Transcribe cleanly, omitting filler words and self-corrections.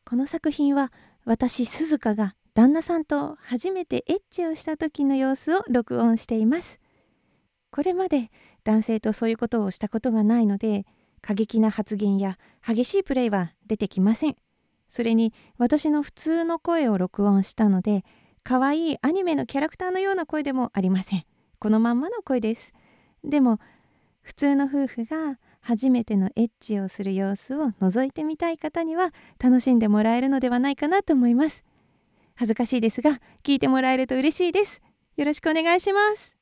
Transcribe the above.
この作品は私鈴鹿が旦那さんと初めてエッチをした時の様子を録音しています。これまで男性とそういうことをしたことがないので、過激な発言や激しいプレイは出てきません。それに私の普通の声を録音したので、可愛いアニメのキャラクターのような声でもありません。このまんまの声です。でも普通の夫婦が初めてのエッチをする様子を覗いてみたい方には楽しんでもらえるのではないかなと思います。恥ずかしいですが聞いてもらえると嬉しいです。よろしくお願いします。